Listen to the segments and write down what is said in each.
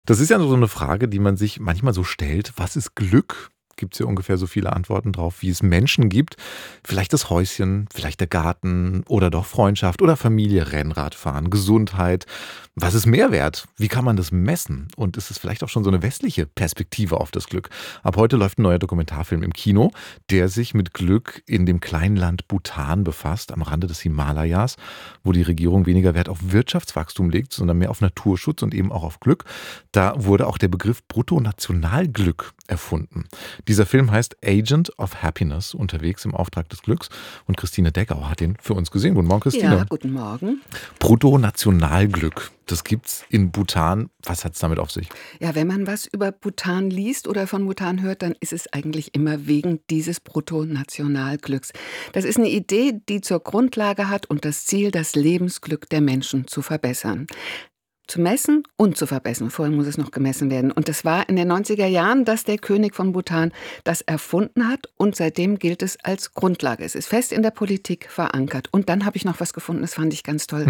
Das ist ja so eine Frage, die man sich manchmal so stellt. Was ist Glück? Gibt es ja ungefähr so viele Antworten drauf, wie es Menschen gibt. Vielleicht das Häuschen, vielleicht der Garten oder doch Freundschaft oder Familie, Rennradfahren, Gesundheit. Was ist Mehrwert? Wie kann man das messen? Und ist es vielleicht auch schon so eine westliche Perspektive auf das Glück? Ab heute läuft ein neuer Dokumentarfilm im Kino, der sich mit Glück in dem kleinen Land Bhutan befasst, am Rande des Himalayas, wo die Regierung weniger Wert auf Wirtschaftswachstum legt, sondern mehr auf Naturschutz und eben auch auf Glück. Da wurde auch der Begriff Bruttonationalglück erfunden. Dieser Film heißt Agent of Happiness, unterwegs im Auftrag des Glücks. Und Christine Deckau hat ihn für uns gesehen. Guten Morgen, Christine. Ja, guten Morgen. Bruttonationalglück, das gibt's in Bhutan. Was hat's damit auf sich? Ja, wenn man was über Bhutan liest oder von Bhutan hört, dann ist es eigentlich immer wegen dieses Bruttonationalglücks. Das ist eine Idee, die zur Grundlage hat und das Ziel, das Lebensglück der Menschen zu verbessern. Zu messen und zu verbessern. Vorher muss es noch gemessen werden. Und das war in den 90er Jahren, dass der König von Bhutan das erfunden hat. Und seitdem gilt es als Grundlage. Es ist fest in der Politik verankert. Und dann habe ich noch was gefunden, das fand ich ganz toll.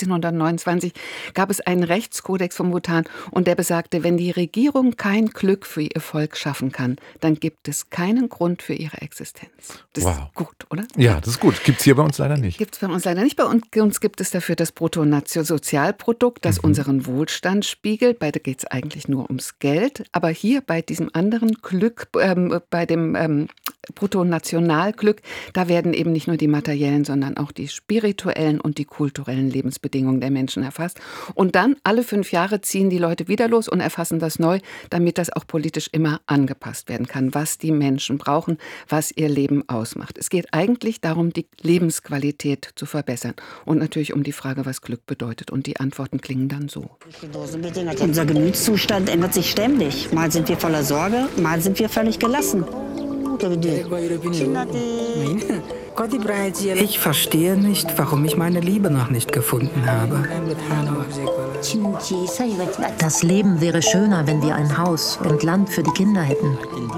1629 gab es einen Rechtskodex von Bhutan. Und der besagte, wenn die Regierung kein Glück für ihr Volk schaffen kann, dann gibt es keinen Grund für ihre Existenz. Das ist gut, oder? Ja, das ist gut. Gibt's hier bei uns leider nicht. Gibt es bei uns leider nicht. Bei uns gibt es dafür das Bruttosozialprodukt, das unseren Wohlstand spiegelt. Bei da geht es eigentlich nur ums Geld. Aber hier bei diesem anderen Glück, bei dem Bruttonationalglück, da werden eben nicht nur die materiellen, sondern auch die spirituellen und die kulturellen Lebensbedingungen der Menschen erfasst. Und dann alle 5 Jahre ziehen die Leute wieder los und erfassen das neu, damit das auch politisch immer angepasst werden kann, was die Menschen brauchen, was ihr Leben ausmacht. Es geht eigentlich darum, die Lebensqualität zu verbessern und natürlich um die Frage, was Glück bedeutet. Und die Antworten klingen dann so. Unser Gemütszustand ändert sich ständig. Mal sind wir voller Sorge, mal sind wir völlig gelassen. Ich verstehe nicht, warum ich meine Liebe noch nicht gefunden habe. Das Leben wäre schöner, wenn wir ein Haus und Land für die Kinder hätten.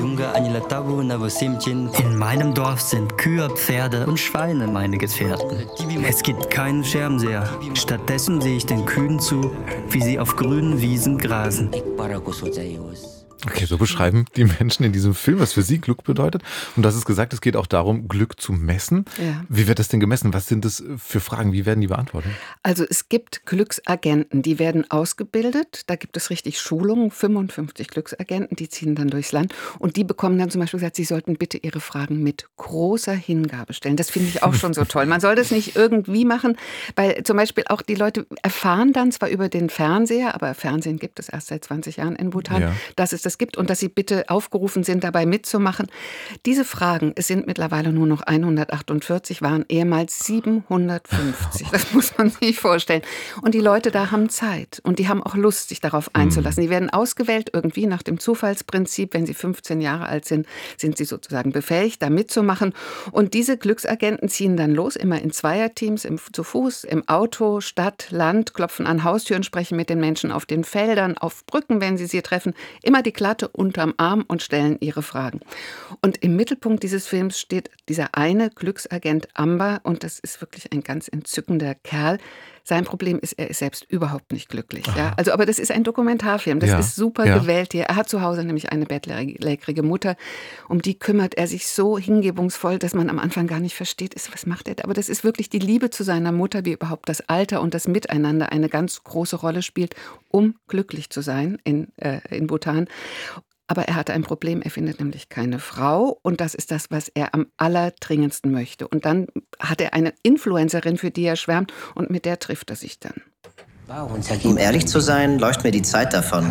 In meinem Dorf sind Kühe, Pferde und Schweine meine Gefährten. Es gibt keinen Schermseher. Stattdessen sehe ich den Kühen zu, wie sie auf grünen Wiesen grasen. Okay, so beschreiben die Menschen in diesem Film, was für sie Glück bedeutet. Und das ist gesagt, es geht auch darum, Glück zu messen. Ja. Wie wird das denn gemessen? Was sind das für Fragen? Wie werden die beantwortet? Also es gibt Glücksagenten, die werden ausgebildet. Da gibt es richtig Schulungen, 55 Glücksagenten, die ziehen dann durchs Land. Und die bekommen dann zum Beispiel gesagt, sie sollten bitte ihre Fragen mit großer Hingabe stellen. Das finde ich auch schon so toll. Man soll das nicht irgendwie machen, weil zum Beispiel auch die Leute erfahren dann zwar über den Fernseher, aber Fernsehen gibt es erst seit 20 Jahren in Bhutan, Ja. dass es das gibt und dass sie bitte aufgerufen sind, dabei mitzumachen. Diese Fragen, es sind mittlerweile nur noch 148, waren ehemals 750. Das muss man sich vorstellen. Und die Leute da haben Zeit und die haben auch Lust, sich darauf einzulassen. Die werden ausgewählt irgendwie nach dem Zufallsprinzip. Wenn sie 15 Jahre alt sind, sind sie sozusagen befähigt, da mitzumachen. Und diese Glücksagenten ziehen dann los, immer in Zweierteams, zu Fuß, im Auto, Stadt, Land, klopfen an Haustüren, sprechen mit den Menschen auf den Feldern, auf Brücken, wenn sie treffen. Immer die Klatte unterm Arm und stellen ihre Fragen. Und im Mittelpunkt dieses Films steht dieser eine Glücksagent Amber und das ist wirklich ein ganz entzückender Kerl. Sein Problem ist, er ist selbst überhaupt nicht glücklich. Ja? Also, aber das ist ein Dokumentarfilm, das ist super gewählt hier. Er hat zu Hause nämlich eine bettlägerige Mutter, um die kümmert er sich so hingebungsvoll, dass man am Anfang gar nicht versteht, was macht er. Aber das ist wirklich die Liebe zu seiner Mutter, wie überhaupt das Alter und das Miteinander eine ganz große Rolle spielt, um glücklich zu sein in Bhutan. Aber er hatte ein Problem, er findet nämlich keine Frau und das ist das, was er am allerdringendsten möchte. Und dann hat er eine Influencerin, für die er schwärmt und mit der trifft er sich dann. Um ehrlich zu sein, läuft mir die Zeit davon.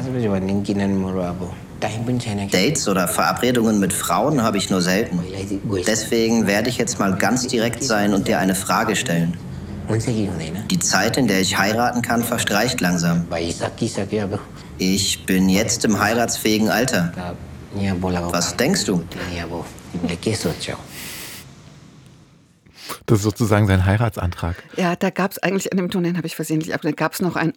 Dates oder Verabredungen mit Frauen habe ich nur selten. Deswegen werde ich jetzt mal ganz direkt sein und dir eine Frage stellen. Die Zeit, in der ich heiraten kann, verstreicht langsam. Ich bin jetzt im heiratsfähigen Alter. Was denkst du? Das ist sozusagen sein Heiratsantrag. Ja, da gab es eigentlich an dem Ton, den habe ich versehentlich abgelehnt, gab es noch ein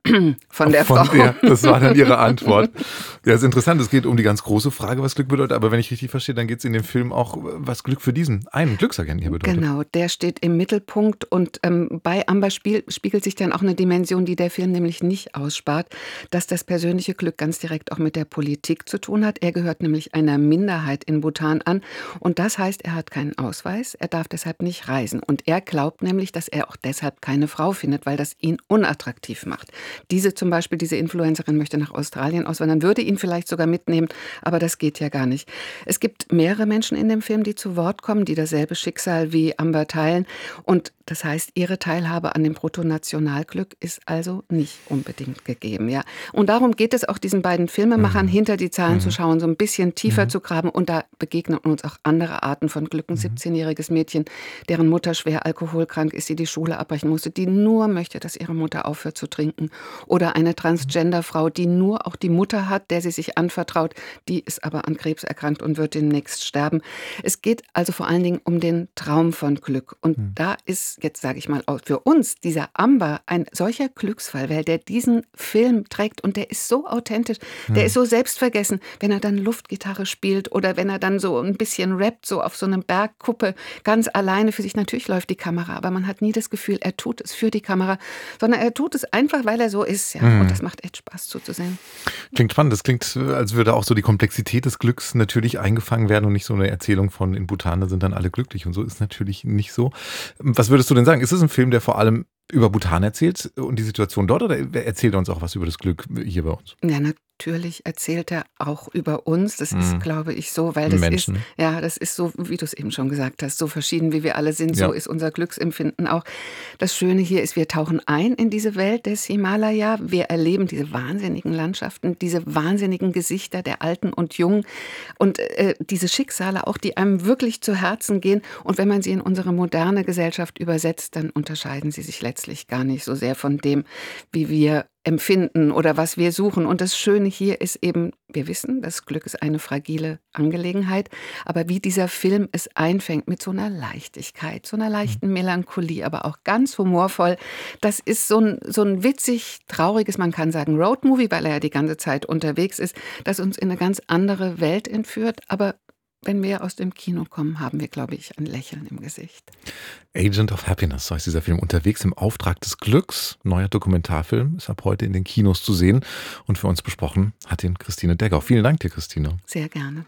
von der Frau. Das war dann ihre Antwort. Ja, ist interessant. Es geht um die ganz große Frage, was Glück bedeutet. Aber wenn ich richtig verstehe, dann geht es in dem Film auch, was Glück für diesen einen Glücksagenten hier bedeutet. Genau, der steht im Mittelpunkt. Und bei Amber spiegelt sich dann auch eine Dimension, die der Film nämlich nicht ausspart, dass das persönliche Glück ganz direkt auch mit der Politik zu tun hat. Er gehört nämlich einer Minderheit in Bhutan an. Und das heißt, er hat keinen Ausweis, er darf deshalb nicht reisen. Und er glaubt nämlich, dass er auch deshalb keine Frau findet, weil das ihn unattraktiv macht. Diese Influencerin möchte nach Australien auswandern, würde ihn vielleicht sogar mitnehmen, aber das geht ja gar nicht. Es gibt mehrere Menschen in dem Film, die zu Wort kommen, die dasselbe Schicksal wie Amber teilen. Und das heißt, ihre Teilhabe an dem Bruttonationalglück ist also nicht unbedingt gegeben. Ja. Und darum geht es auch diesen beiden Filmemachern, hinter die Zahlen zu schauen, so ein bisschen tiefer zu graben. Und da begegnen uns auch andere Arten von Glück. Ein 17-jähriges Mädchen, deren Mutter schwer alkoholkrank ist, die Schule abbrechen musste, die nur möchte, dass ihre Mutter aufhört zu trinken. Oder eine Transgender-Frau, die nur auch die Mutter hat, der sie sich anvertraut. Die ist aber an Krebs erkrankt und wird demnächst sterben. Es geht also vor allen Dingen um den Traum von Glück. Und da ist, jetzt sage ich mal, auch für uns dieser Amber ein solcher Glücksfall, weil der diesen Film trägt und der ist so authentisch, der ist so selbstvergessen, wenn er dann Luftgitarre spielt oder wenn er dann so ein bisschen rappt, so auf so einem Bergkuppe, ganz alleine für sich. Natürlich läuft die Kamera, aber man hat nie das Gefühl, er tut es für die Kamera, sondern er tut es einfach, weil er so ist. Ja. Und das macht echt Spaß zuzusehen. Klingt spannend. Das klingt, als würde auch so die Komplexität des Glücks natürlich eingefangen werden und nicht so eine Erzählung von in Bhutan, da sind dann alle glücklich und so ist natürlich nicht so. Was würdest du denn sagen? Ist es ein Film, der vor allem über Bhutan erzählt und die Situation dort oder erzählt er uns auch was über das Glück hier bei uns? Ja, natürlich erzählt er auch über uns. Das ist, glaube ich, so, weil Menschen. das ist so, wie du es eben schon gesagt hast, so verschieden, wie wir alle sind, so ist unser Glücksempfinden auch. Das Schöne hier ist, wir tauchen ein in diese Welt des Himalaya. Wir erleben diese wahnsinnigen Landschaften, diese wahnsinnigen Gesichter der Alten und Jungen und diese Schicksale auch, die einem wirklich zu Herzen gehen. Und wenn man sie in unsere moderne Gesellschaft übersetzt, dann unterscheiden sie sich letztlich gar nicht so sehr von dem, wie wir empfinden oder was wir suchen. Und das Schöne hier ist eben, wir wissen, das Glück ist eine fragile Angelegenheit, aber wie dieser Film es einfängt mit so einer Leichtigkeit, so einer leichten Melancholie, aber auch ganz humorvoll. Das ist so ein witzig trauriges, man kann sagen Roadmovie, weil er ja die ganze Zeit unterwegs ist, das uns in eine ganz andere Welt entführt, aber wenn wir aus dem Kino kommen, haben wir, glaube ich, ein Lächeln im Gesicht. Agent of Happiness, so heißt dieser Film. Unterwegs im Auftrag des Glücks. Neuer Dokumentarfilm, ist ab heute in den Kinos zu sehen. Und für uns besprochen hat ihn Christine Degau. Vielen Dank dir, Christine. Sehr gerne.